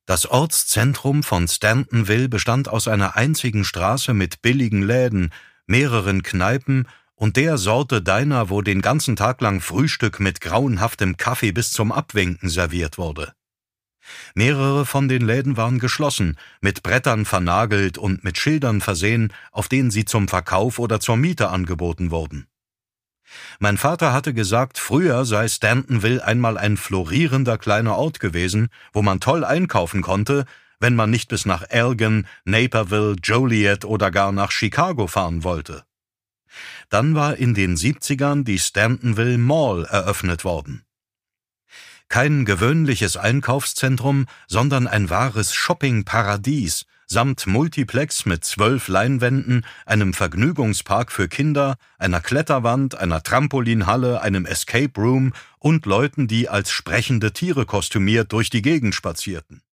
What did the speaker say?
Das Ortszentrum von Stantonville bestand aus einer einzigen Straße mit billigen Läden, mehreren Kneipen und der Sorte Diner, wo den ganzen Tag lang Frühstück mit grauenhaftem Kaffee bis zum Abwinken serviert wurde. Mehrere von den Läden waren geschlossen, mit Brettern vernagelt und mit Schildern versehen, auf denen sie zum Verkauf oder zur Miete angeboten wurden. Mein Vater hatte gesagt, früher sei Stantonville einmal ein florierender kleiner Ort gewesen, wo man toll einkaufen konnte, wenn man nicht bis nach Elgin, Naperville, Joliet oder gar nach Chicago fahren wollte. Dann war in den 70ern die Stantonville Mall eröffnet worden. Kein gewöhnliches Einkaufszentrum, sondern ein wahres Shoppingparadies, samt Multiplex mit 12 Leinwänden, einem Vergnügungspark für Kinder, einer Kletterwand, einer Trampolinhalle, einem Escape Room und Leuten, die als sprechende Tiere kostümiert durch die Gegend spazierten.